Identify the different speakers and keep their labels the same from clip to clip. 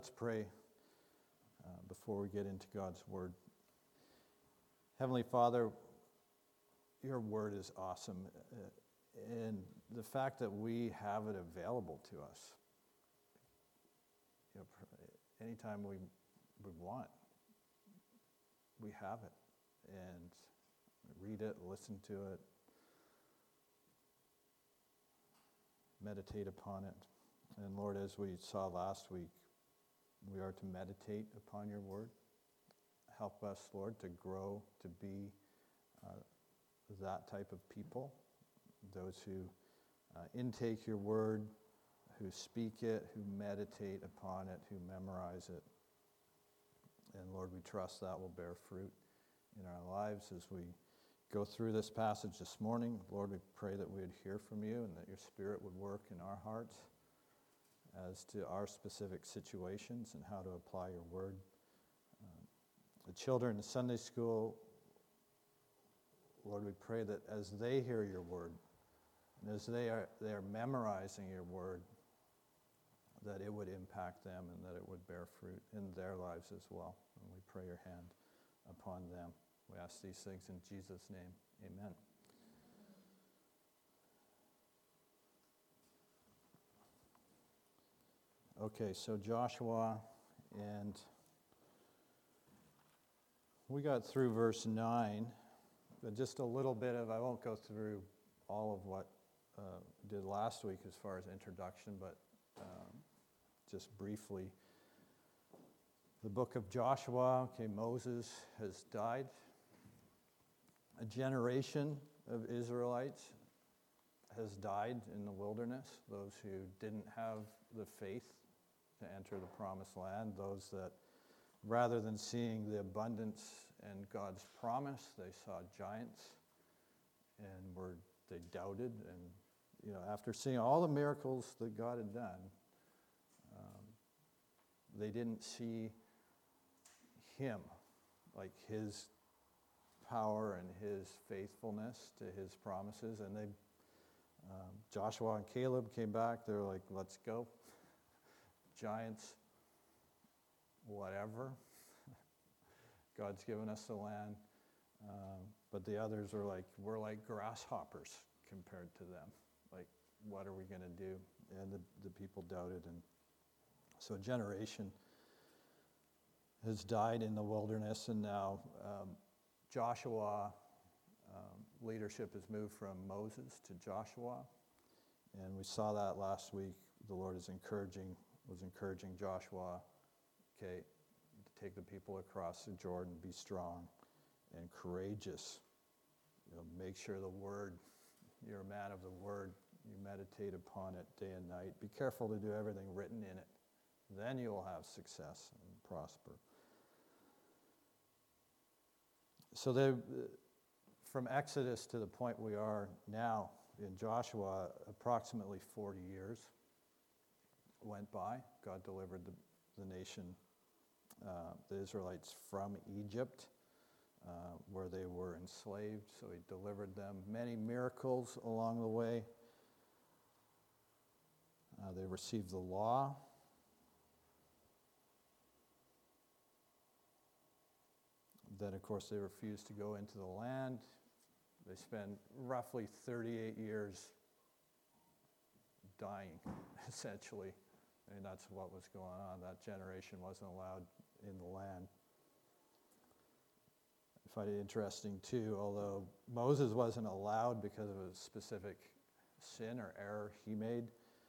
Speaker 1: Let's pray before we get into God's Word. Heavenly Father, your Word is awesome, and the fact that we have it available to us, anytime we want, we have it, and read it, listen to it, meditate upon it. And Lord, as we saw last week, we are to meditate upon your word. Help us, Lord, to grow to be that type of people, those who intake your word, who speak it, who meditate upon it, who memorize it. And Lord, we trust that will bear fruit in our lives as we go through this passage this morning. Lord, we pray that we would hear from you and that your Spirit would work in our hearts as to our specific situations and how to apply your word. The children in Sunday school, Lord, we pray that as they hear your word, and as they are memorizing your word, that it would impact them and that it would bear fruit in their lives as well. And we pray your hand upon them. We ask these things in Jesus' name. Amen. Okay, so Joshua, and we got through verse 9, but just a little bit of, I won't go through all of what did last week as far as introduction, but just briefly. The book of Joshua, Moses has died. A generation of Israelites has died in the wilderness, those who didn't have the faith to enter the promised land, those that rather than seeing the abundance and God's promise, they saw giants and they doubted. And after seeing all the miracles that God had done, they didn't see him, like his power and his faithfulness to his promises. And Joshua and Caleb came back. They were like, let's go. Giants, whatever. God's given us the land. But the others are like, we're like grasshoppers compared to them. Like, what are we going to do? And the people doubted. And so a generation has died in the wilderness, and now Joshua, leadership has moved from Moses to Joshua. And we saw that last week. The Lord was encouraging Joshua, to take the people across the Jordan, be strong and courageous. Make sure the word, you're a man of the word, you meditate upon it day and night. Be careful to do everything written in it. Then you will have success and prosper. So from Exodus to the point we are now in Joshua, approximately 40 years went by. God delivered the nation, the Israelites, from Egypt, where they were enslaved. So he delivered them. Many miracles along the way. They received the law. Then, of course, they refused to go into the land. They spent roughly 38 years dying, essentially. And that's what was going on. That generation wasn't allowed in the land. I find it interesting, too, although Moses wasn't allowed because of a specific sin or error he made,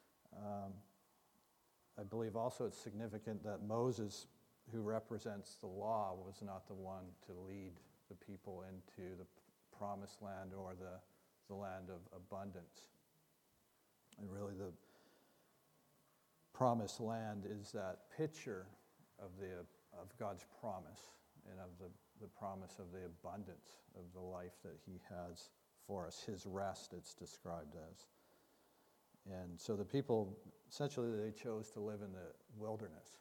Speaker 1: I believe also it's significant that Moses, who represents the law, was not the one to lead the people into the promised land or the land of abundance. And really the promised land is that picture of God's promise and of the promise of the abundance of the life that he has for us, his rest it's described as. And so the people, essentially they chose to live in the wilderness,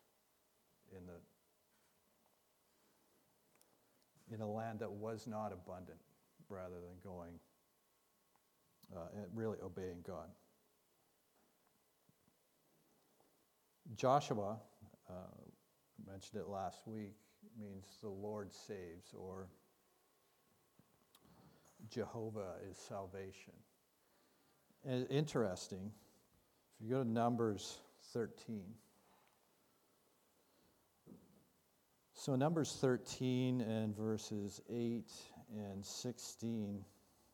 Speaker 1: in a land that was not abundant, rather than going and really obeying God. Joshua I mentioned it last week, means the Lord saves, or Jehovah is salvation. And interesting, if you go to Numbers 13. So Numbers 13 and verses 8 and 16.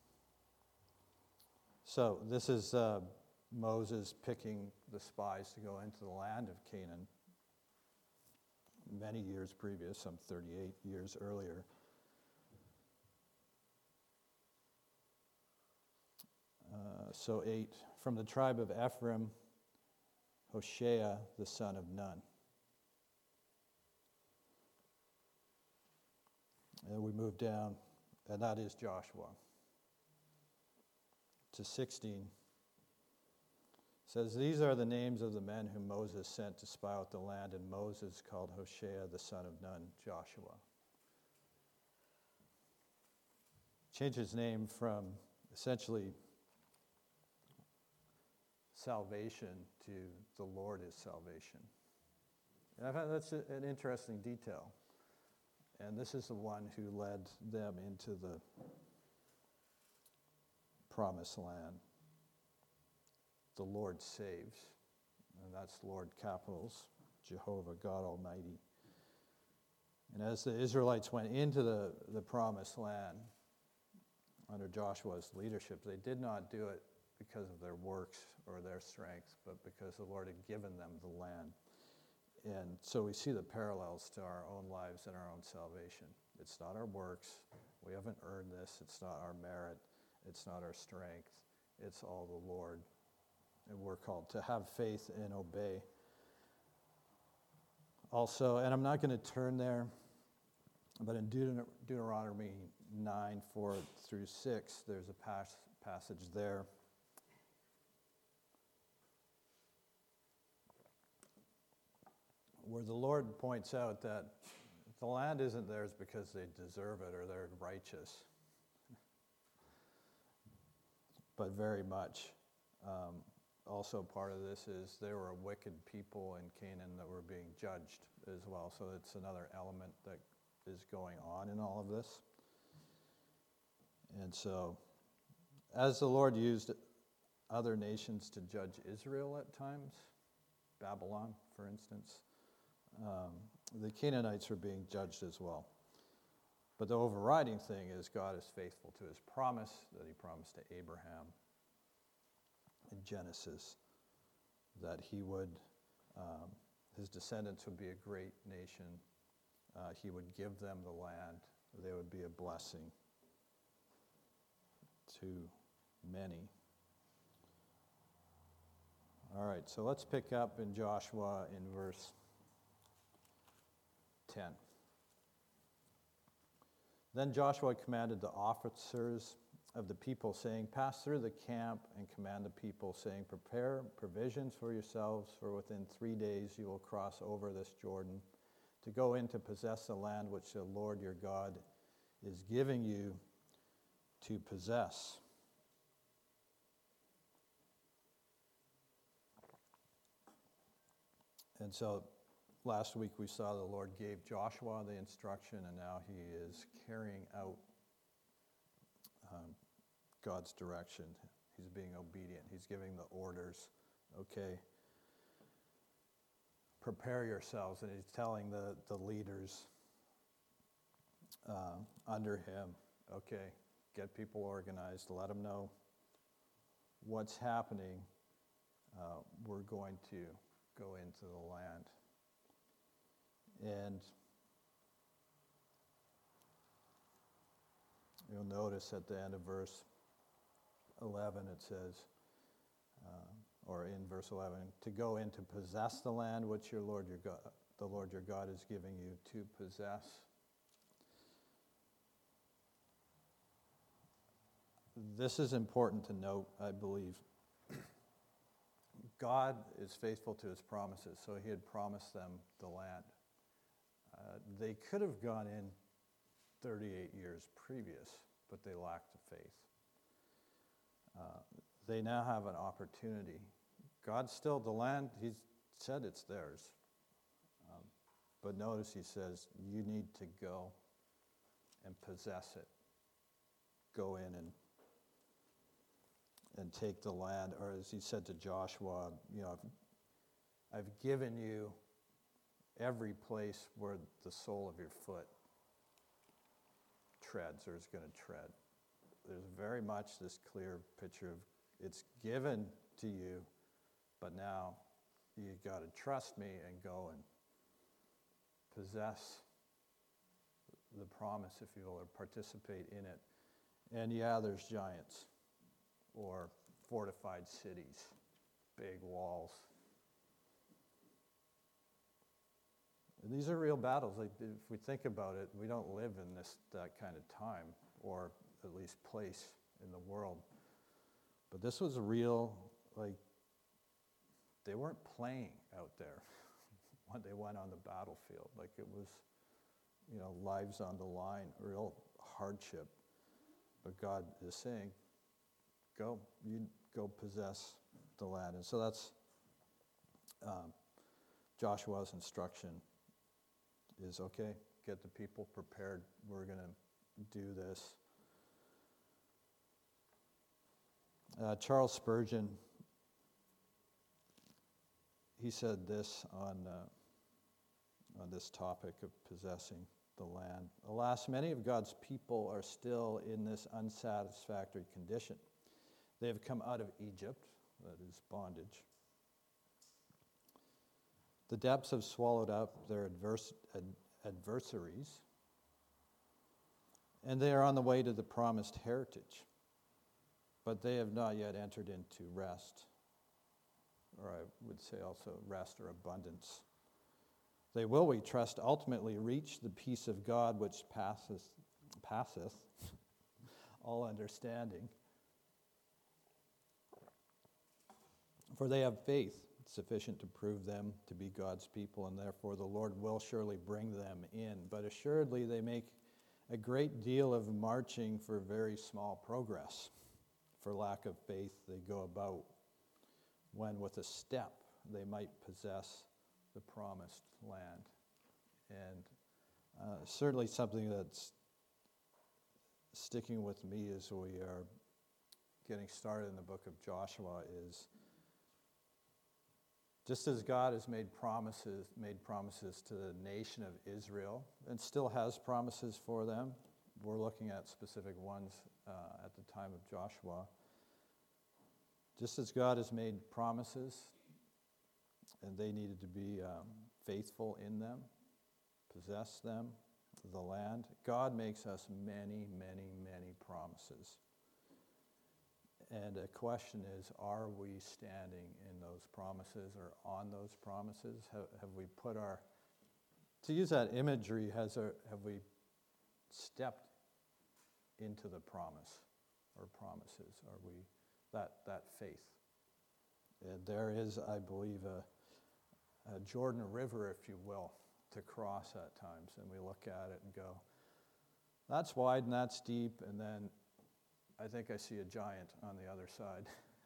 Speaker 1: So this is Moses picking the spies to go into the land of Canaan many years previous, some 38 years earlier. So 8, from the tribe of Ephraim, Hoshea, the son of Nun. And we move down, and that is Joshua. To 16. It says, these are the names of the men whom Moses sent to spy out the land, and Moses called Hoshea, the son of Nun, Joshua. Changed his name from essentially salvation to the Lord is salvation. And I find that's an interesting detail. And this is the one who led them into the promised land. The Lord saves. And that's Lord capitals, Jehovah, God Almighty. And as the Israelites went into the promised land under Joshua's leadership, they did not do it because of their works or their strength, but because the Lord had given them the land. And so we see the parallels to our own lives and our own salvation. It's not our works. We haven't earned this. It's not our merit. It's not our strength. It's all the Lord. And we're called to have faith and obey. Also, and I'm not going to turn there, but in Deuteronomy 9, 4 through 6, there's a passage there. Where the Lord points out that the land isn't theirs because they deserve it or they're righteous, but very much. Also part of this is there were wicked people in Canaan that were being judged as well, so it's another element that is going on in all of this. And so, as the Lord used other nations to judge Israel at times, Babylon, for instance, the Canaanites were being judged as well. But the overriding thing is God is faithful to his promise that he promised to Abraham in Genesis, that he would, his descendants would be a great nation. He would give them the land. They would be a blessing to many. All right, so let's pick up in Joshua in verse 10. Then Joshua commanded the officers of the people, saying, pass through the camp and command the people, saying, prepare provisions for yourselves, for within 3 days you will cross over this Jordan to go in to possess the land which the Lord your God is giving you to possess. And so last week we saw the Lord gave Joshua the instruction, and now he is carrying out God's direction. He's being obedient. He's giving the orders. Okay, prepare yourselves. And he's telling the leaders under him, okay, get people organized, let them know what's happening. We're going to go into the land. And you'll notice at the end of verse 11 it says, or in verse 11, to go in to possess the land which the Lord your God is giving you to possess. This is important to note, I believe. God is faithful to his promises, so he had promised them the land. They could have gone in 38 years previous, but they lacked the faith. They now have an opportunity. God still, the land, he said it's theirs. But notice he says, you need to go and possess it. Go in and take the land. Or as he said to Joshua, I've given you every place where the sole of your foot treads or is going to tread. There's very much this clear picture of it's given to you, but now you got to trust me and go and possess the promise, if you will, or participate in it. And yeah, there's giants or fortified cities, big walls. And these are real battles. Like, if we think about it, we don't live in that kind of time, or at least place in the world. But this was real, like, they weren't playing out there when they went on the battlefield. Like, it was, lives on the line, real hardship. But God is saying, go possess the land. And so that's Joshua's instruction is, okay, get the people prepared. We're going to do this. Charles Spurgeon, he said this on this topic of possessing the land. Alas, many of God's people are still in this unsatisfactory condition. They have come out of Egypt, that is bondage. The depths have swallowed up their adversaries, and they are on the way to the promised heritage. But they have not yet entered into rest, or I would say also rest or abundance. They will, we trust, ultimately reach the peace of God which passeth all understanding. For they have faith sufficient to prove them to be God's people, and therefore the Lord will surely bring them in. But assuredly they make a great deal of marching for very small progress. For lack of faith they go about, when with a step they might possess the promised land. And certainly something that's sticking with me as we are getting started in the book of Joshua is, just as God has made promises to the nation of Israel, and still has promises for them, we're looking at specific ones at the time of Joshua. Just as God has made promises, and they needed to be faithful in them, possess them, the land, God makes us many, many, many promises. And a question is, are we standing in those promises or on those promises? Have we put our, to use that imagery, have we stepped into the promise or promises? Are we that faith? And there is, I believe, a Jordan River, if you will, to cross at times. And we look at it and go, that's wide and that's deep, and then I think I see a giant on the other side.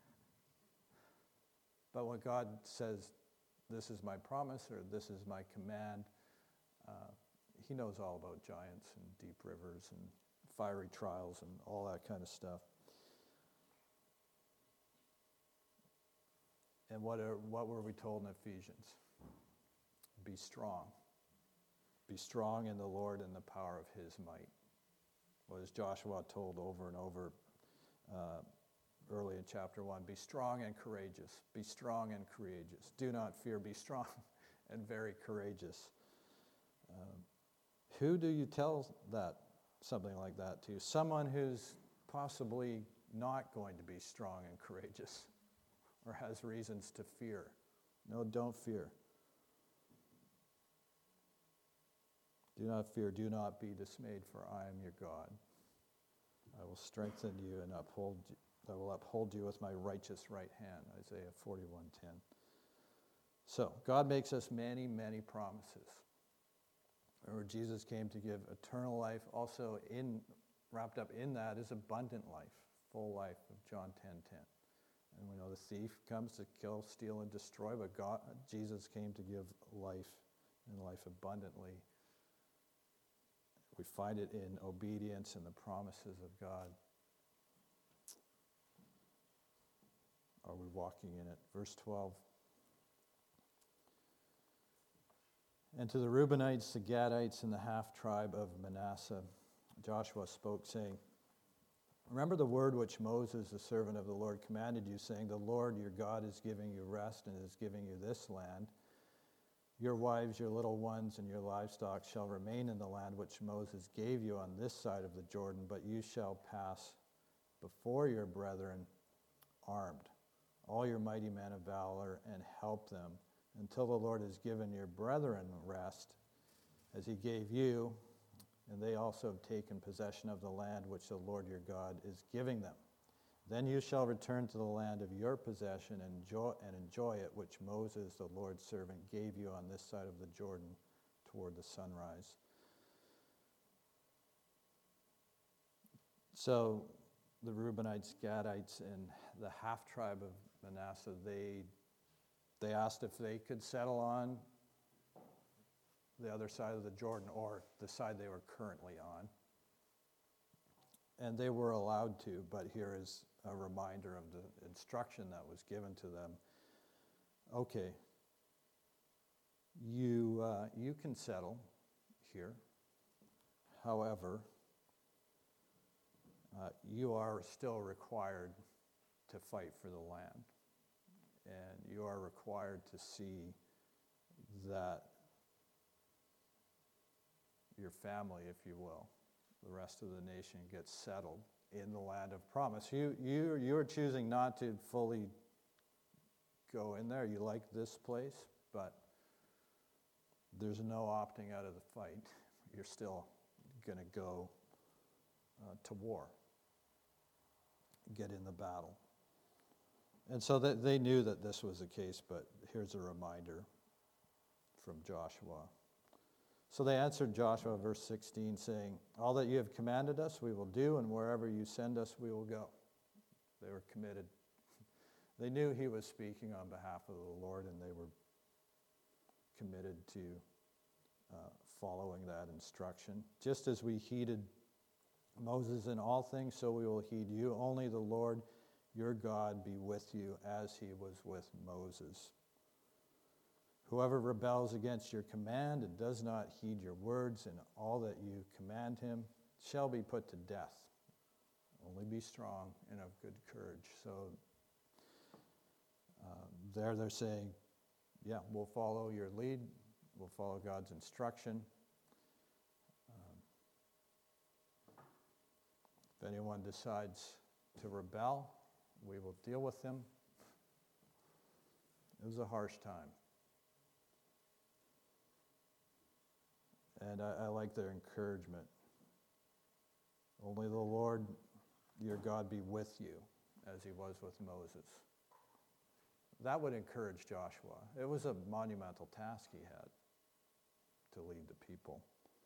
Speaker 1: But when God says, this is my promise or this is my command, he knows all about giants and deep rivers and fiery trials and all that kind of stuff. And what were we told in Ephesians? Be strong. Be strong in the Lord and the power of his might. What is Joshua told over and over early in chapter 1? Be strong and courageous. Be strong and courageous. Do not fear. Be strong and very courageous. Who do you tell something like that to? Someone who's possibly not going to be strong and courageous or has reasons to fear. No, don't fear. Do not fear, do not be dismayed, for I am your God. I will strengthen you and I will uphold you with my righteous right hand, Isaiah 41:10. So, God makes us many, many promises. Remember, Jesus came to give eternal life. Also, wrapped up in that is abundant life, full life of John 10:10. And we know the thief comes to kill, steal, and destroy, but Jesus came to give life and life abundantly. We find it in obedience and the promises of God. Are we walking in it? Verse 12. And to the Reubenites, the Gadites, and the half-tribe of Manasseh, Joshua spoke, saying, remember the word which Moses, the servant of the Lord, commanded you, saying, the Lord your God is giving you rest and is giving you this land. Your wives, your little ones, and your livestock shall remain in the land which Moses gave you on this side of the Jordan, but you shall pass before your brethren armed, all your mighty men of valor, and help them, until the Lord has given your brethren rest, as he gave you, and they also have taken possession of the land which the Lord your God is giving them. Then you shall return to the land of your possession and enjoy it, which Moses, the Lord's servant, gave you on this side of the Jordan toward the sunrise. So the Reubenites, Gadites, and the half-tribe of Manasseh, they asked if they could settle on the other side of the Jordan, or the side they were currently on. And they were allowed to, but here is a reminder of the instruction that was given to them. Okay, you can settle here. However, you are still required to fight for the land. And you are required to see that your family, if you will, the rest of the nation gets settled in the land of promise. You're choosing not to fully go in there. You like this place, but there's no opting out of the fight. You're still going to go to war, get in the battle. And so they knew that this was the case, but here's a reminder from Joshua. So they answered Joshua, verse 16, saying, all that you have commanded us we will do, and wherever you send us we will go. They were committed. They knew he was speaking on behalf of the Lord, and they were committed to following that instruction. Just as we heeded Moses in all things, so we will heed you. Only the Lord your God be with you as he was with Moses. Whoever rebels against your command and does not heed your words in all that you command him shall be put to death. Only be strong and of good courage. So there they're saying, yeah, we'll follow your lead. We'll follow God's instruction. If anyone decides to rebel, we will deal with them. It was a harsh time. And I like their encouragement. Only the Lord your God be with you, as he was with Moses. That would encourage Joshua. It was a monumental task he had to lead the people.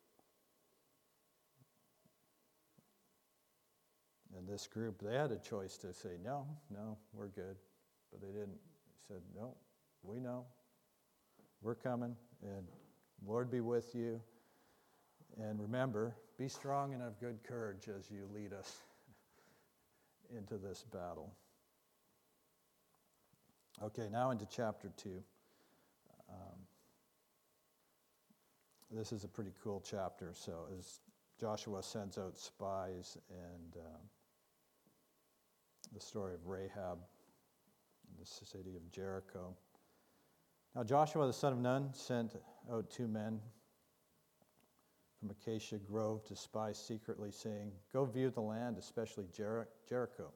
Speaker 1: And this group, they had a choice to say, no, we're good. But they didn't. They said, no, we know. We're coming, and Lord be with you. And remember, be strong and of good courage as you lead us into this battle. Okay, now into chapter 2. This is a pretty cool chapter. So as Joshua sends out spies, and the story of Rahab, the city of Jericho. Now Joshua the son of Nun sent out 2 men from Acacia Grove to spy secretly, saying, go view the land, especially Jericho.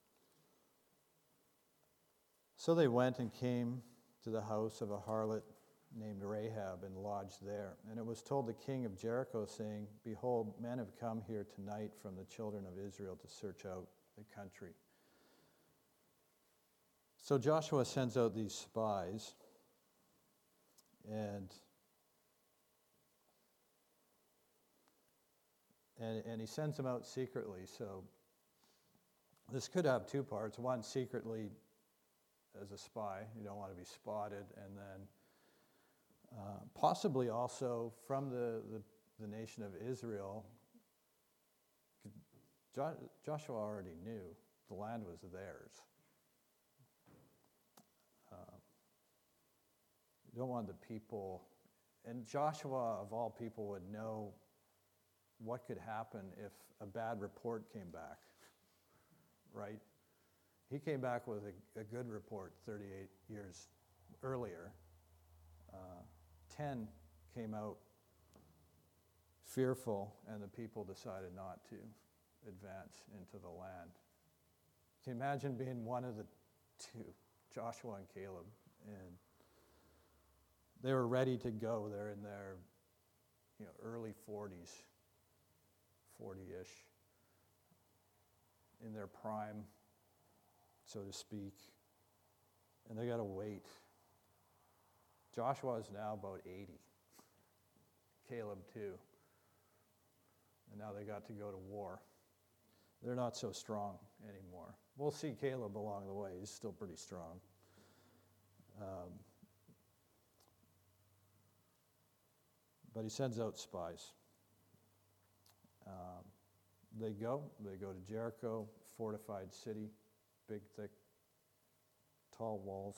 Speaker 1: So they went and came to the house of a harlot named Rahab and lodged there. And it was told the king of Jericho, saying, behold, men have come here tonight from the children of Israel to search out the country. So Joshua sends out these spies, and he sends them out secretly. So this could have 2 parts. One, secretly as a spy. You don't want to be spotted. And Possibly also from the nation of Israel. Joshua already knew the land was theirs. You don't want the people, and Joshua of all people would know what could happen if a bad report came back, right? He came back with a good report 38 years earlier. 10 came out fearful, and the people decided not to advance into the land. Can you imagine being one of the two, Joshua and Caleb, and they were ready to go. They're in their early 40s, 40-ish, in their prime, so to speak, and they got to wait. Joshua is now about 80, Caleb too, and now they got to go to war. They're not so strong anymore. We'll see Caleb along the way. He's still pretty strong. But he sends out spies. They go to Jericho, fortified city, big, thick, tall walls,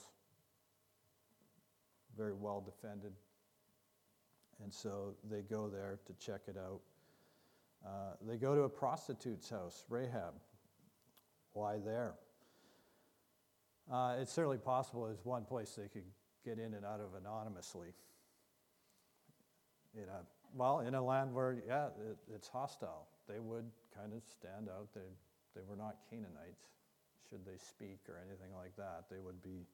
Speaker 1: very well defended. And so they go there to check it out. They go to a prostitute's house, Rahab. Why there? It's certainly possible it's one place they could get in and out of anonymously. In a land where, it's hostile. They would kind of stand out. They were not Canaanites, should they speak or anything like that. They would be,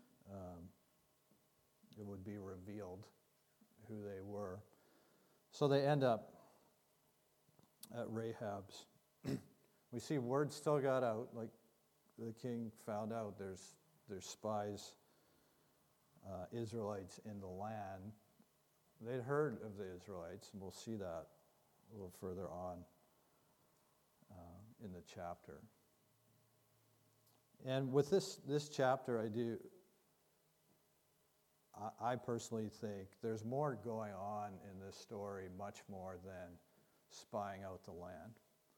Speaker 1: it would be revealed who they were. So they end up at Rahab's. We see word still got out, like the king found out there's spies, Israelites in the land. They'd heard of the Israelites, and we'll see that a little further on in the chapter. And with this chapter, I personally think there's more going on in this story, much more than spying out the land.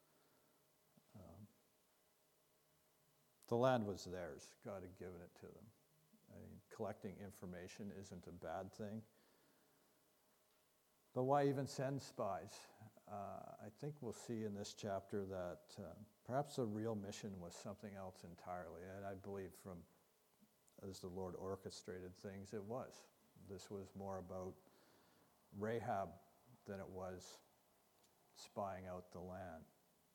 Speaker 1: The land was theirs. God had given it to them. I mean, collecting information isn't a bad thing. But why even send spies? I think we'll see in this chapter that perhaps the real mission was something else entirely. And I believe as the Lord orchestrated things, it was. This was more about Rahab than it was spying out the land.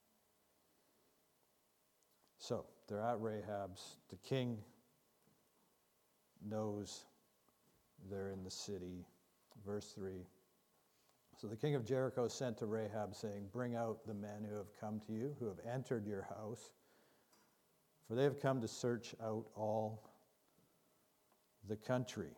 Speaker 1: So they're at Rahab's. The king knows they're in the city. Verse 3. So the king of Jericho sent to Rahab, saying, "Bring out the men who have come to you, who have entered your house, for they have come to search out all the country."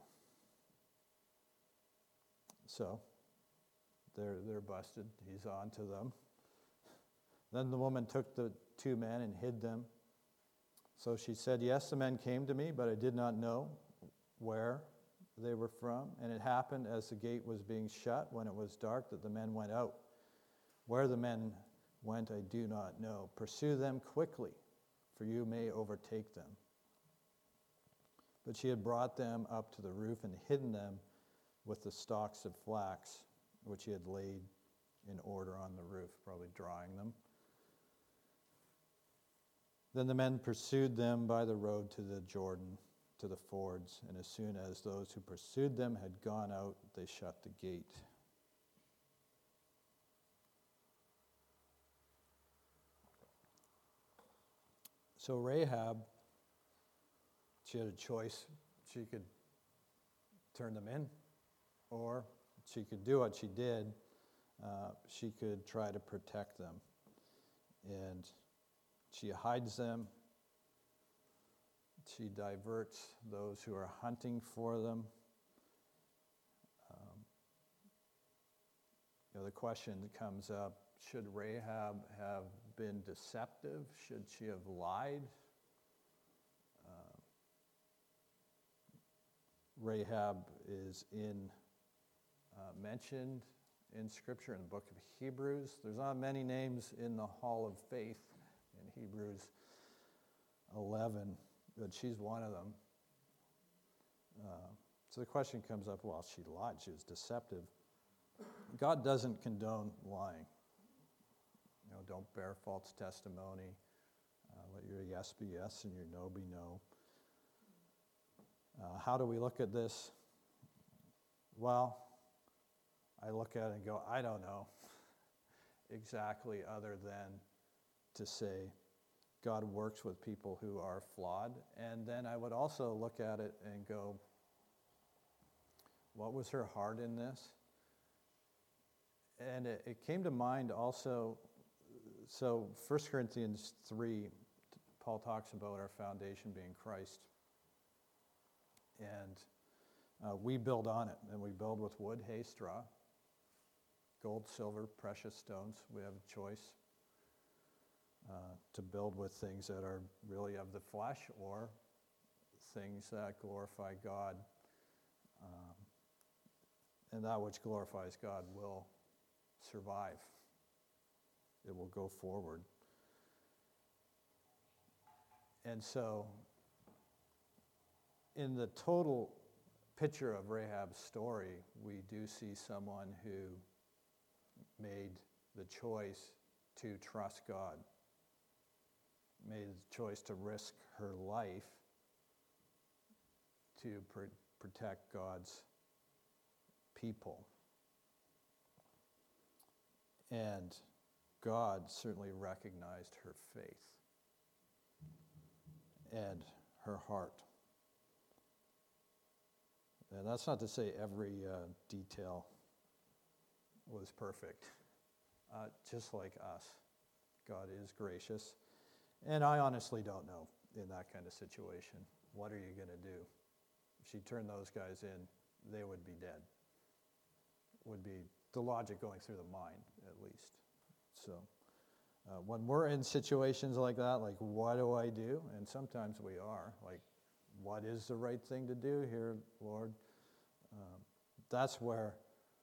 Speaker 1: So they're busted. He's on to them. Then the woman took the two men and hid them. So she said, "Yes, the men came to me, but I did not know where they were from. And it happened as the gate was being shut, when it was dark, that the men went out. Where the men went, I do not know. Pursue them quickly, for you may overtake them." But she had brought them up to the roof and hidden them with the stalks of flax, which he had laid in order on the roof, probably drying them. Then the men pursued them by the road to the Jordan, to the fords, and as soon as those who pursued them had gone out, they shut the gate. So Rahab, she had a choice. She could turn them in, or she could do what she did. She could try to protect them. And she hides them. She diverts those who are hunting for them. The question that comes up, should Rahab have been deceptive? Should she have lied? Rahab is in mentioned in Scripture in the book of Hebrews. There's not many names in the Hall of Faith in Hebrews 11, but she's one of them. So the question comes up, well, she lied, she was deceptive. God doesn't condone lying. Don't bear false testimony. Let your yes be yes and your no be no. How do we look at this? Well, I look at it and go, I don't know exactly, other than to say God works with people who are flawed. And then I would also look at it and go, what was her heart in this? And it came to mind also, so 1 Corinthians 3, Paul talks about our foundation being Christ. And we build on it, and we build with wood, hay, straw, gold, silver, precious stones. We have a choice to build with things that are really of the flesh or things that glorify God. And that which glorifies God will survive. It will go forward. And so, in the total picture of Rahab's story, we do see someone who made the choice to trust God, made the choice to risk her life to protect God's people. And God certainly recognized her faith and her heart. And that's not to say every detail was perfect. Just like us, God is gracious. And I honestly don't know in that kind of situation, what are you going to do? If she turned those guys in, they would be dead. Would be the logic going through the mind, at least. So when we're in situations like that, like, what do I do? And sometimes we are, like, what is the right thing to do here, Lord? That's where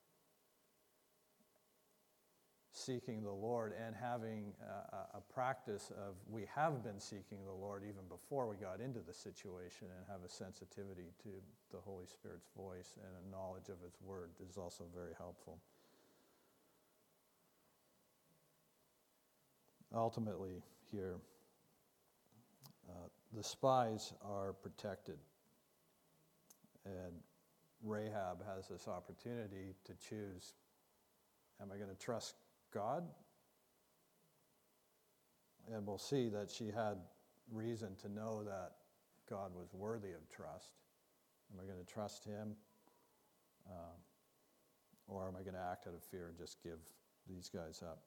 Speaker 1: seeking the Lord and having a practice of, we have been seeking the Lord even before we got into the situation, and have a sensitivity to the Holy Spirit's voice and a knowledge of His Word is also very helpful. Ultimately here, the spies are protected, and Rahab has this opportunity to choose, am I going to trust God? And we'll see that she had reason to know that God was worthy of trust. Am I going to trust Him? Or am I going to act out of fear and just give these guys up?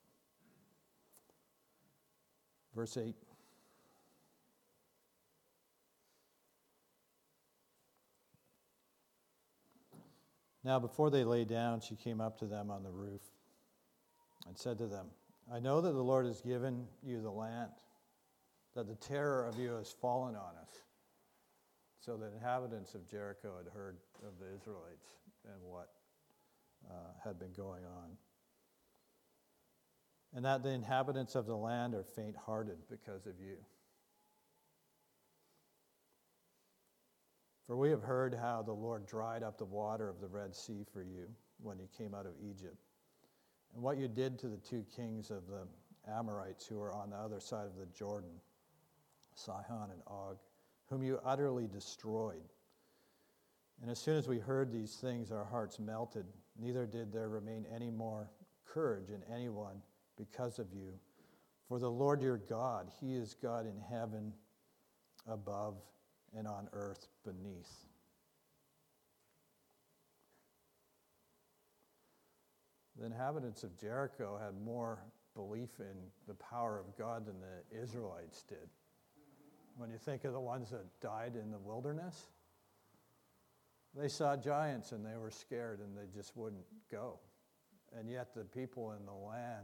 Speaker 1: Verse 8. Now before they lay down, she came up to them on the roof and said to them, I know that the Lord has given you the land, that the terror of you has fallen on us. So the inhabitants of Jericho had heard of the Israelites and what had been going on. And that the inhabitants of the land are faint-hearted because of you. For we have heard how the Lord dried up the water of the Red Sea for you when you came out of Egypt, and what you did to the two kings of the Amorites who were on the other side of the Jordan, Sihon and Og, whom you utterly destroyed. And as soon as we heard these things, our hearts melted, neither did there remain any more courage in anyone because of you. For the Lord your God, He is God in heaven above and on earth beneath. The inhabitants of Jericho had more belief in the power of God than the Israelites did. When you think of the ones that died in the wilderness, they saw giants and they were scared and they just wouldn't go. And yet the people in the land,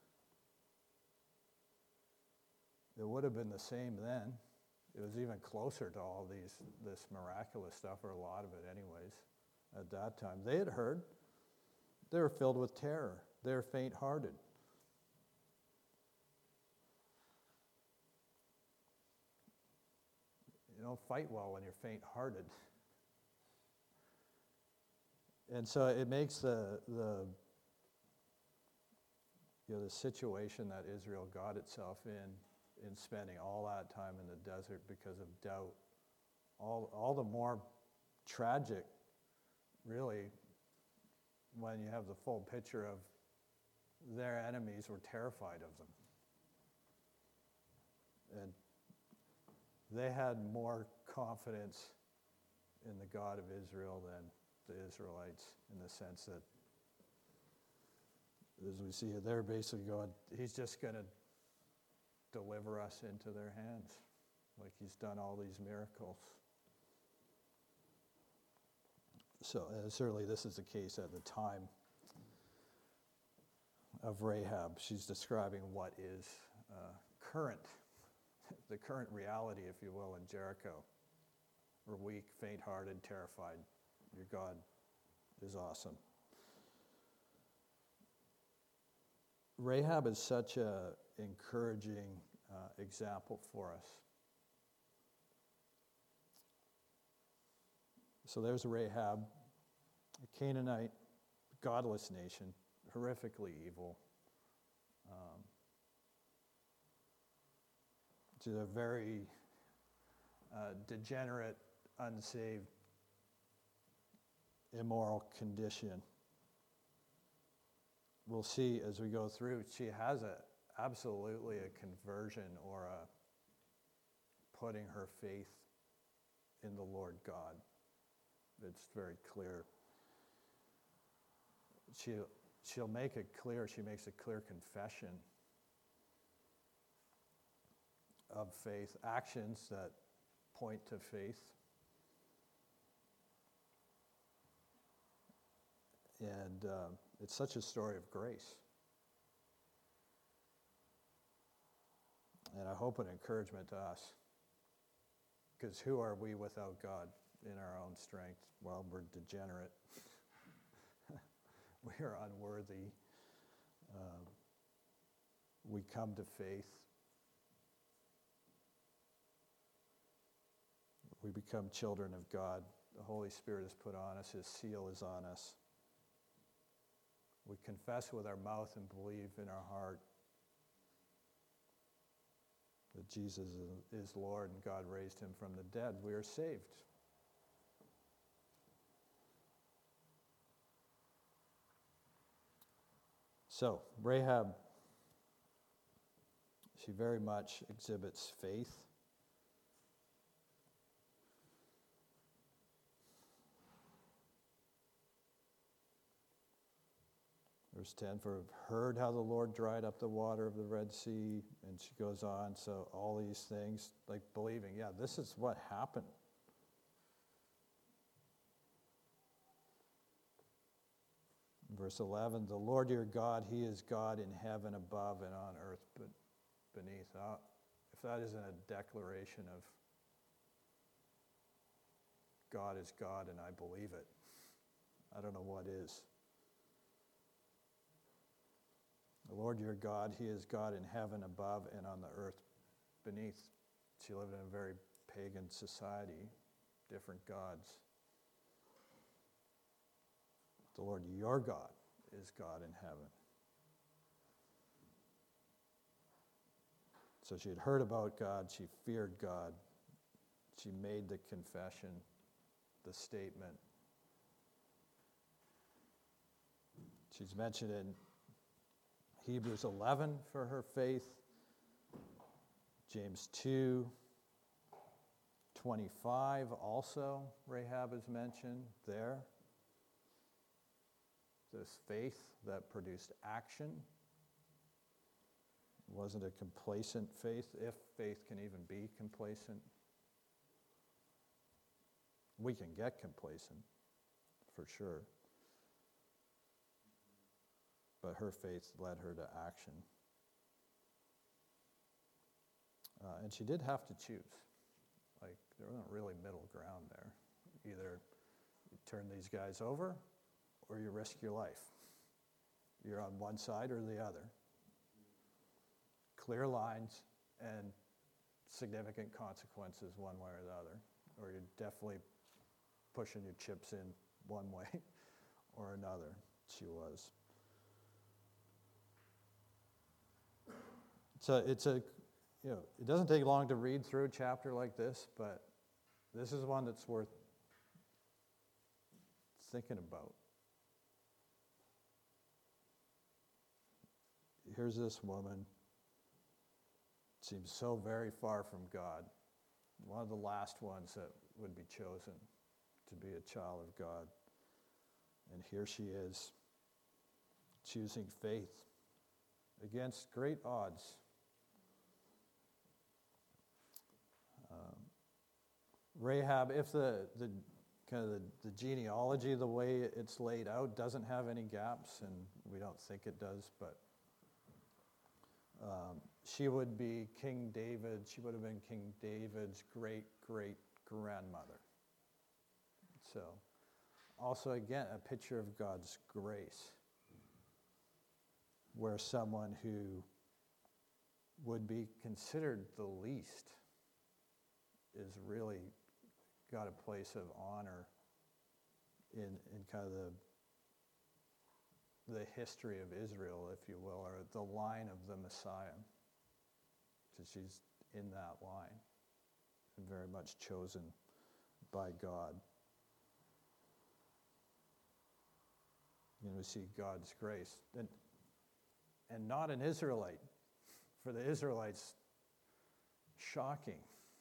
Speaker 1: it would have been the same then. It was even closer to all this miraculous stuff, or a lot of it anyways, at that time. They had heard. They were filled with terror. They were faint-hearted. You don't fight well when you're faint-hearted. And so it makes the situation that Israel got itself in spending all that time in the desert because of doubt, all the more tragic, really, when you have the full picture of their enemies were terrified of them. And they had more confidence in the God of Israel than the Israelites, in the sense that, as we see it, they're basically going, he's just going to deliver us into their hands, like he's done all these miracles. So certainly this is the case at the time of Rahab. She's describing what is the current reality, if you will, in Jericho. We're weak, faint-hearted, terrified. Your God is awesome. Rahab is such an encouraging example for us. So there's Rahab, a Canaanite, godless nation, horrifically evil. She's a very degenerate, unsaved, immoral condition. We'll see as we go through, she has absolutely a conversion or a putting her faith in the Lord God. It's very clear. She'll make it clear, she makes a clear confession of faith, actions that point to faith. And it's such a story of grace. And I hope an encouragement to us. Because who are we without God in our own strength? Well, we're degenerate. We are unworthy. We come to faith. We become children of God. The Holy Spirit is put on us. His seal is on us. We confess with our mouth and believe in our heart that Jesus is Lord and God raised him from the dead. We are saved. So, Rahab, she very much exhibits faith. Verse 10, for I've heard how the Lord dried up the water of the Red Sea, and she goes on, so all these things, like believing, yeah, this is what happened. Verse 11, the Lord your God, he is God in heaven above and on earth beneath. If that isn't a declaration of God is God and I believe it, I don't know what is. The Lord your God, he is God in heaven above and on the earth beneath. She lived in a very pagan society, different gods. The Lord your God is God in heaven. So she had heard about God, she feared God, she made the confession, the statement. She's mentioned in Hebrews 11 for her faith, James 2:25 also, Rahab is mentioned there. This faith that produced action. It wasn't a complacent faith, if faith can even be complacent. We can get complacent, for sure. But her faith led her to action. And she did have to choose. Like, there wasn't really middle ground there. Either you turn these guys over or you risk your life. You're on one side or the other. Clear lines and significant consequences one way or the other. Or you're definitely pushing your chips in one way or another. She was. It's a, it doesn't take long to read through a chapter like this, but this is one that's worth thinking about. Here's this woman, seems so very far from God, one of the last ones that would be chosen to be a child of God. And here she is, choosing faith against great odds. Rahab, if the kind of the genealogy, the way it's laid out, doesn't have any gaps, and we don't think it does, but she would be King David. She would have been King David's great-great-grandmother. So, also, again, a picture of God's grace, where someone who would be considered the least is really got a place of honor in kind of the history of Israel, if you will, or the line of the Messiah. So she's in that line and very much chosen by God. We see God's grace. And not an Israelite. For the Israelites, shocking.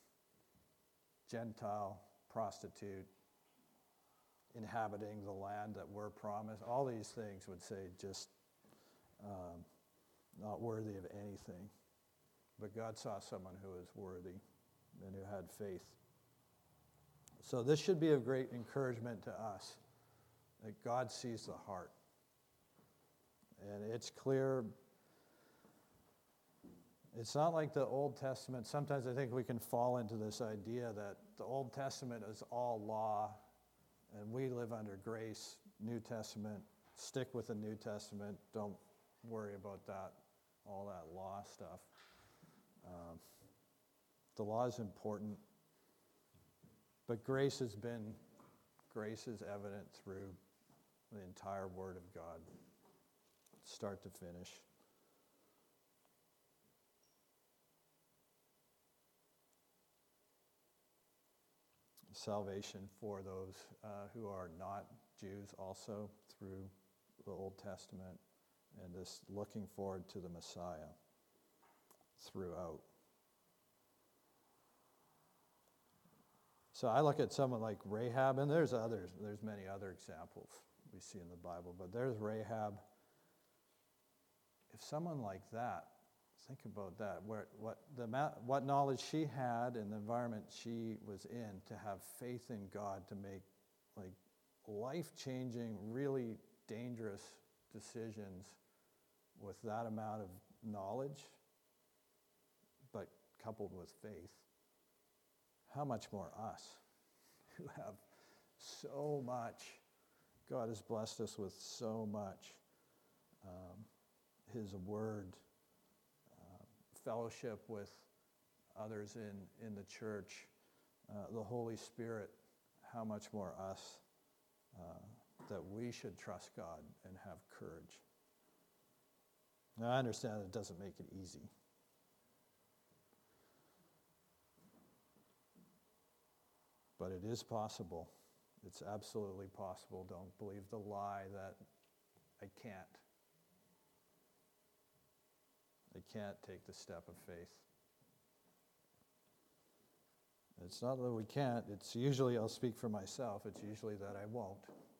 Speaker 1: Gentile, prostitute, inhabiting the land that we're promised. All these things would say just not worthy of anything. But God saw someone who was worthy and who had faith. So this should be a great encouragement to us, that God sees the heart. And it's clear. It's not like the Old Testament. Sometimes I think we can fall into this idea that the Old Testament is all law and we live under grace. New Testament, stick with the New Testament. Don't worry about that, all that law stuff. The law is important, but grace is evident through the entire Word of God, start to finish. Salvation for those who are not Jews also through the Old Testament, and this looking forward to the Messiah throughout. So I look at someone like Rahab, and there's many other examples we see in the Bible, but there's Rahab. If someone like that, think about that, what knowledge she had and the environment she was in, to have faith in God to make like life-changing, really dangerous decisions with that amount of knowledge, but coupled with faith. How much more us, who have so much. God has blessed us with so much. His Word, fellowship with others in the church, the Holy Spirit. How much more us, that we should trust God and have courage. Now, I understand it doesn't make it easy. But it is possible. It's absolutely possible. Don't believe the lie that I can't. I can't take the step of faith. It's not that we can't. It's usually, I'll speak for myself, it's usually that I won't.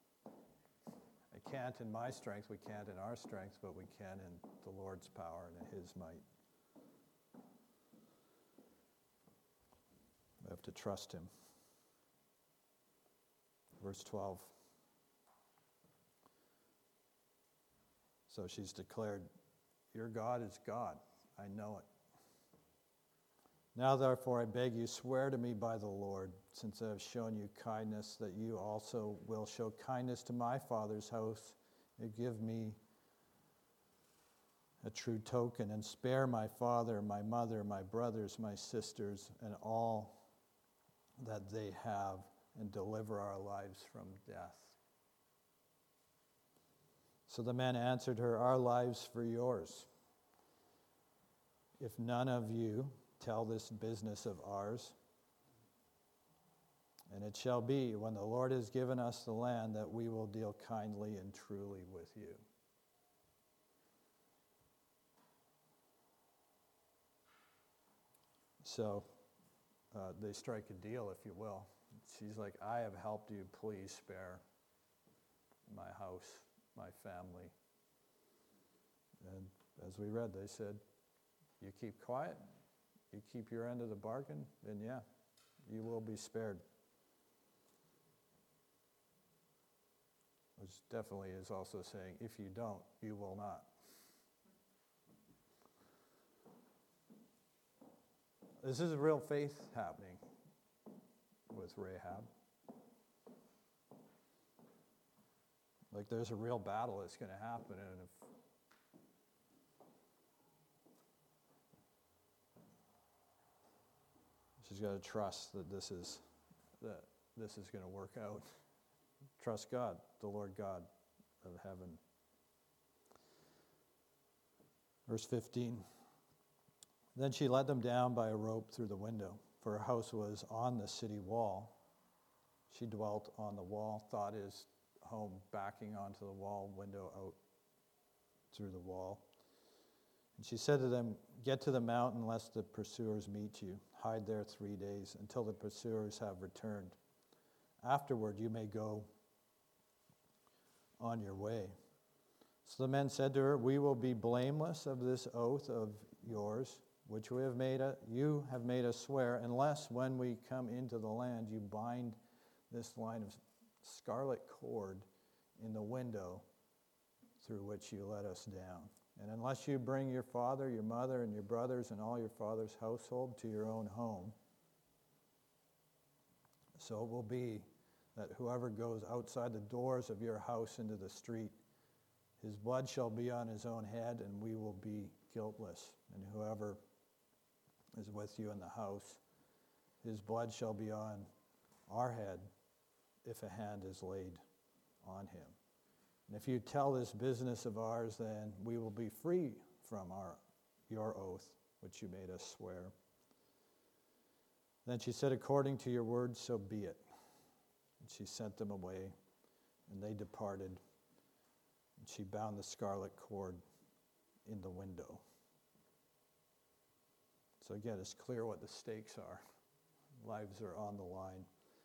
Speaker 1: I can't in my strength, we can't in our strength, but we can in the Lord's power and in His might. We have to trust Him. Verse 12. So she's declared, your God is God. I know it. Now therefore I beg you, swear to me by the Lord, since I have shown you kindness, that you also will show kindness to my father's house, and give me a true token, and spare my father, my mother, my brothers, my sisters, and all that they have, and deliver our lives from death. So the men answered her, our lives for yours. If none of you tell this business of ours, and it shall be, when the Lord has given us the land, that we will deal kindly and truly with you. So they strike a deal, if you will. She's like, I have helped you, please spare my house, my family. And as we read, they said, you keep quiet, you keep your end of the bargain, then yeah, you will be spared. Which definitely is also saying, if you don't, you will not. This is real faith happening with Rahab. Like there's a real battle that's going to happen, and if she's got to trust that this is going to work out. Trust God, the Lord God of heaven. Verse 15. Then she let them down by a rope through the window, for her house was on the city wall. She dwelt on the wall, thought his home backing onto the wall, window out through the wall. And she said to them, get to the mountain lest the pursuers meet you. Hide there 3 days until the pursuers have returned. Afterward you may go on your way. So the men said to her, we will be blameless of this oath of yours, which you have made us swear, unless when we come into the land you bind this line of scarlet cord in the window through which you let us down. And unless you bring your father, your mother, and your brothers, and all your father's household to your own home. So it will be that whoever goes outside the doors of your house into the street, his blood shall be on his own head, and we will be guiltless. And whoever is with you in the house, his blood shall be on our head if a hand is laid on him. And if you tell this business of ours, then we will be free from your oath, which you made us swear. Then she said, according to your word, so be it. And she sent them away, and they departed. And she bound the scarlet cord in the window. So again, it's clear what the stakes are. Lives are on the line.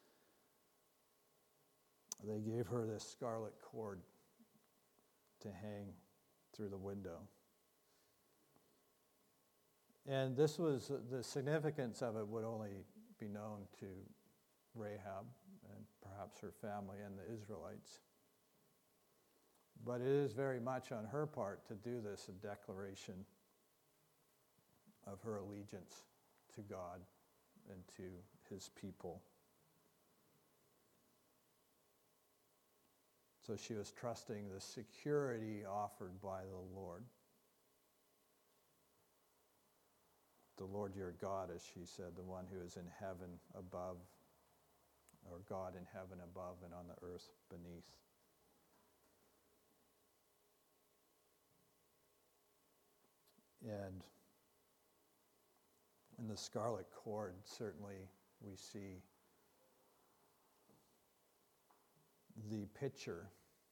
Speaker 1: They gave her this scarlet cord to hang through the window. And this was, the significance of it would only be known to Rahab and perhaps her family and the Israelites. But it is very much on her part to do this, a declaration of her allegiance to God and to his people. So she was trusting the security offered by the Lord. The Lord your God, as she said, the one who is in heaven above, or God in heaven above and on the earth beneath. And in the scarlet cord, certainly we see the picture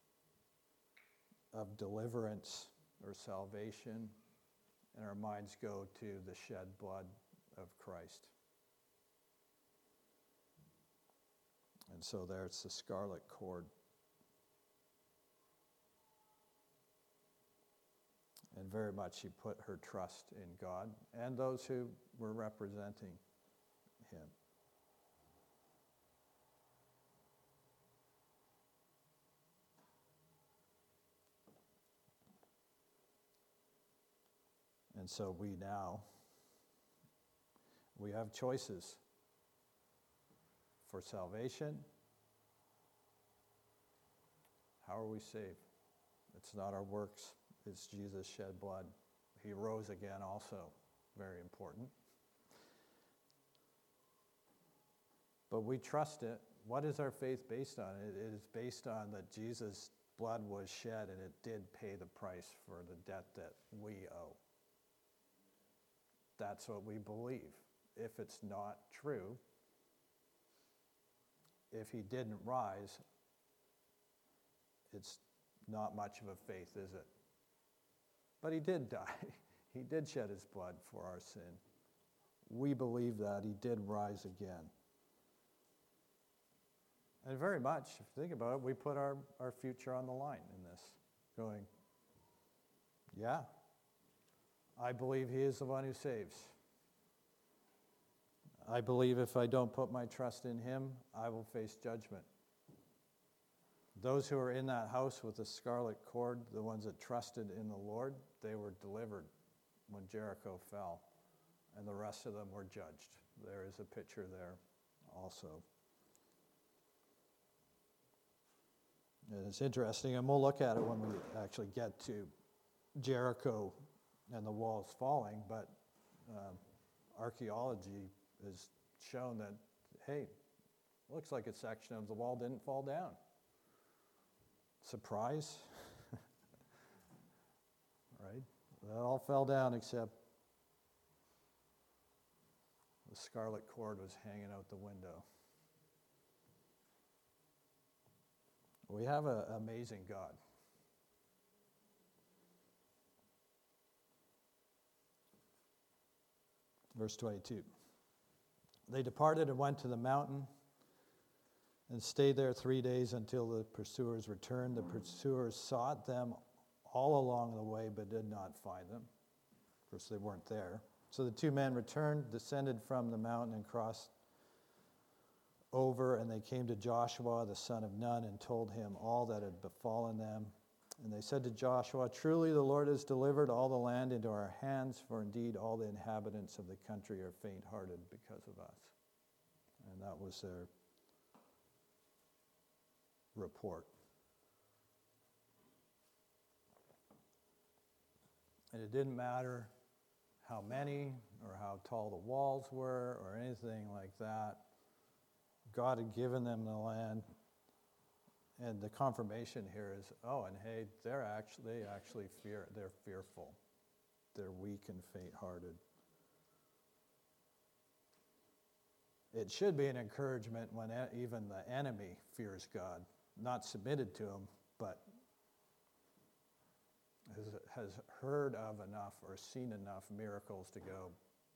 Speaker 1: of deliverance or salvation, and our minds go to the shed blood of Christ. And so there's the scarlet cord. And very much she put her trust in God and those who were representing him. And so we have choices for salvation. How are we saved? It's not our works, it's Jesus' shed blood he rose again also, very important. But we trust it. What is our faith based on? It is based on that Jesus' blood was shed and it did pay the price for the debt that we owe. That's what we believe. If it's not true, if he didn't rise, it's not much of a faith, is it? But he did die. He did shed his blood for our sin. We believe that he did rise again. And very much, if you think about it, we put our future on the line in this, going, yeah, I believe he is the one who saves. I believe if I don't put my trust in him, I will face judgment. Those who were in that house with the scarlet cord, the ones that trusted in the Lord, they were delivered when Jericho fell, and the rest of them were judged. There is a picture there also. And it's interesting, and we'll look at it when we actually get to Jericho and the walls falling, but archaeology has shown that, hey, looks like a section of the wall didn't fall down. Surprise? Right? That all fell down except the scarlet cord was hanging out the window. We have an amazing God. Verse 22. They departed and went to the mountain and stayed there 3 days until the pursuers returned. The pursuers sought them all along the way but did not find them. Of course, they weren't there. So the two men returned, descended from the mountain, and crossed over, and they came to Joshua, the son of Nun, and told him all that had befallen them. And they said to Joshua, "Truly the Lord has delivered all the land into our hands, for indeed all the inhabitants of the country are faint-hearted because of us." And that was their report. And it didn't matter how many or how tall the walls were or anything like that. God had given them the land, and the confirmation here is, oh, and hey, they actually fear. They're fearful. They're weak and faint-hearted. It should be an encouragement when even the enemy fears God, not submitted to him, but has heard of enough or seen enough miracles to go,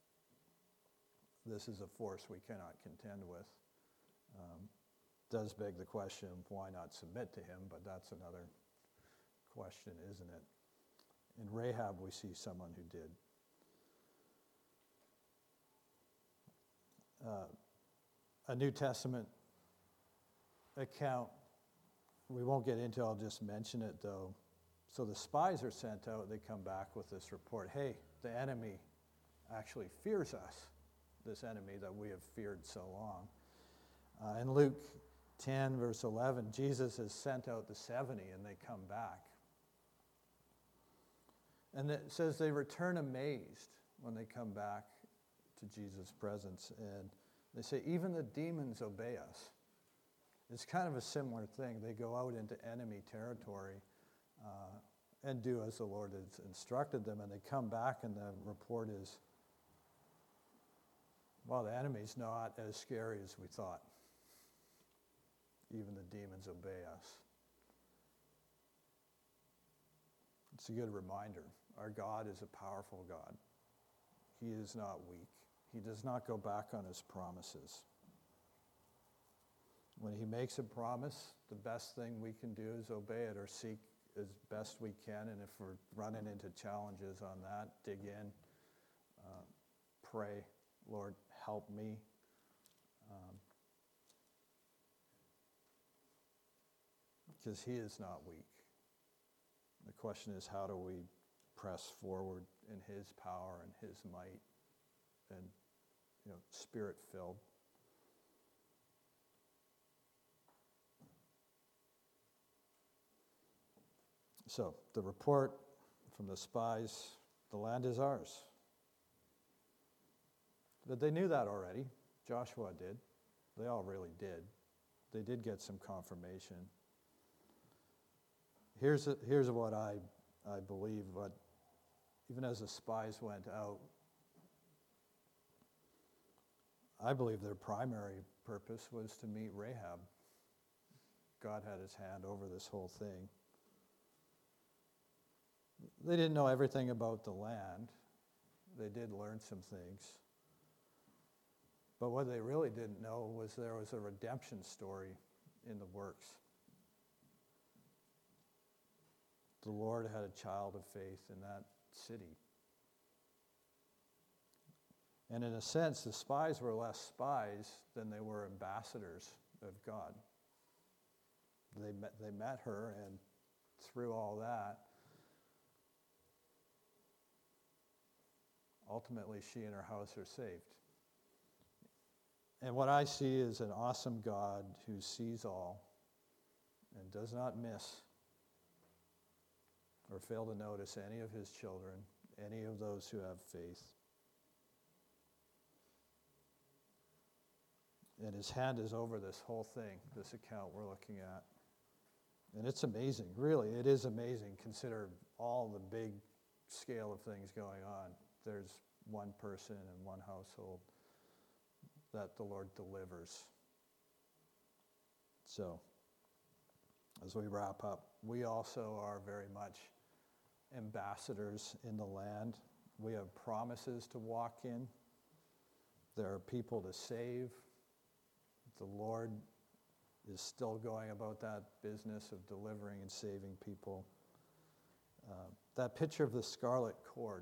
Speaker 1: this is a force we cannot contend with. Does beg the question, why not submit to him? But that's another question, isn't it? In Rahab, we see someone who did. A New Testament account, we won't get into, I'll just mention it though. So the spies are sent out, they come back with this report, hey, the enemy actually fears us, this enemy that we have feared so long. In Luke 10, verse 11, Jesus has sent out the 70 and they come back. And it says they return amazed when they come back to Jesus' presence. And they say, even the demons obey us. It's kind of a similar thing. They go out into enemy territory and do as the Lord has instructed them. And they come back and the report is, well, the enemy's not as scary as we thought. Even the demons obey us. It's a good reminder. Our God is a powerful God. He is not weak. He does not go back on his promises. When he makes a promise, the best thing we can do is obey it or seek as best we can. And if we're running into challenges on that, dig in, pray, Lord, help me. Because he is not weak. The question is, how do we press forward in his power and his might and, spirit-filled? So the report from the spies The land is ours. But they knew that already. Joshua did. They all really did. They did get some confirmation. Here's what I believe, but even as the spies went out, I believe their primary purpose was to meet Rahab. God had his hand over this whole thing. They didn't know everything about the land. They did learn some things. But what they really didn't know was there was a redemption story in the works. The Lord had a child of faith in that city. And in a sense, the spies were less spies than they were ambassadors of God. They met her, and through all that, ultimately she and her house are saved. And what I see is an awesome God who sees all and does not miss or fail to notice any of his children, any of those who have faith. And his hand is over this whole thing, this account we're looking at. And it's amazing, really, it is amazing. Consider all the big scale of things going on. There's one person and one household that the Lord delivers. So, as we wrap up, we also are very much ambassadors in the land. We have promises to walk in. There are people to save. The Lord is still going about that business of delivering and saving people. That picture of the scarlet cord,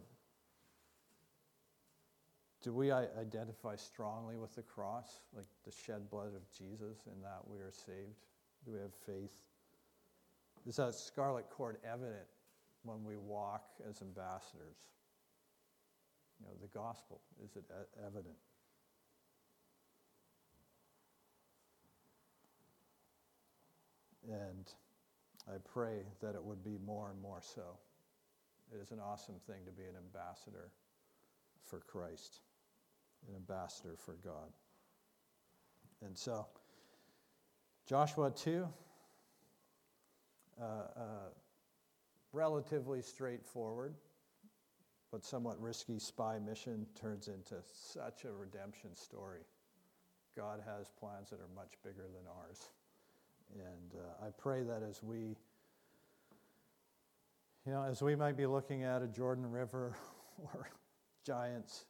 Speaker 1: do we identify strongly with the cross, like the shed blood of Jesus, in that we are saved? Do we have faith? Is that scarlet cord evident when we walk as ambassadors? You know, the gospel, is it evident? And I pray that it would be more and more so. It is an awesome thing to be an ambassador for Christ, an ambassador for God. And so, Joshua 2, relatively straightforward, but somewhat risky spy mission turns into such a redemption story. God has plans that are much bigger than ours. And I pray that as we might be looking at a Jordan River or giants,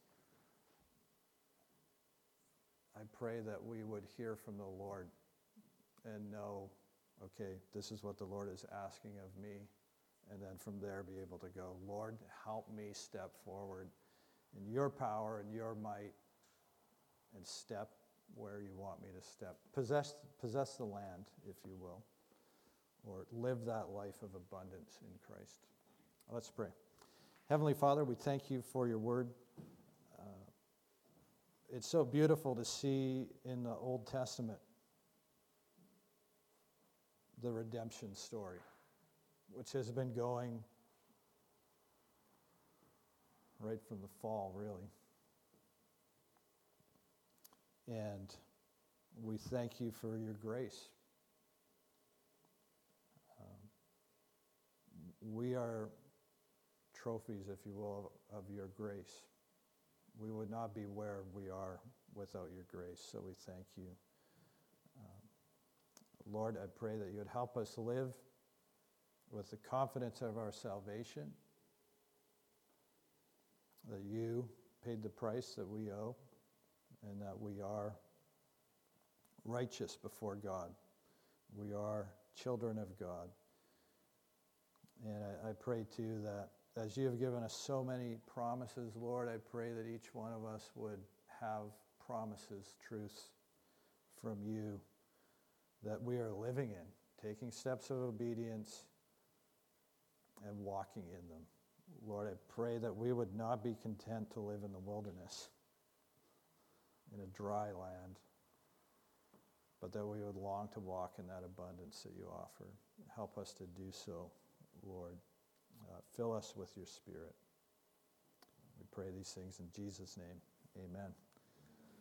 Speaker 1: I pray that we would hear from the Lord and know, okay, this is what the Lord is asking of me, and then from there be able to go, Lord, help me step forward in your power and your might and step where you want me to step. Possess the land, if you will, or live that life of abundance in Christ. Let's pray. Heavenly Father, we thank you for your word. It's so beautiful to see in the Old Testament the redemption story, which has been going right from the fall, really. And we thank you for your grace. We are trophies, if you will, of your grace. We would not be where we are without your grace, so we thank you. Lord, I pray that you would help us live with the confidence of our salvation, that you paid the price that we owe, and that we are righteous before God. We are children of God. And I pray too that as you have given us so many promises, Lord, I pray that each one of us would have promises, truths from you that we are living in, taking steps of obedience and walking in them. Lord, I pray that we would not be content to live in the wilderness, in a dry land, but that we would long to walk in that abundance that you offer. Help us to do so, Lord. Fill us with your Spirit. We pray these things in Jesus' name. Amen.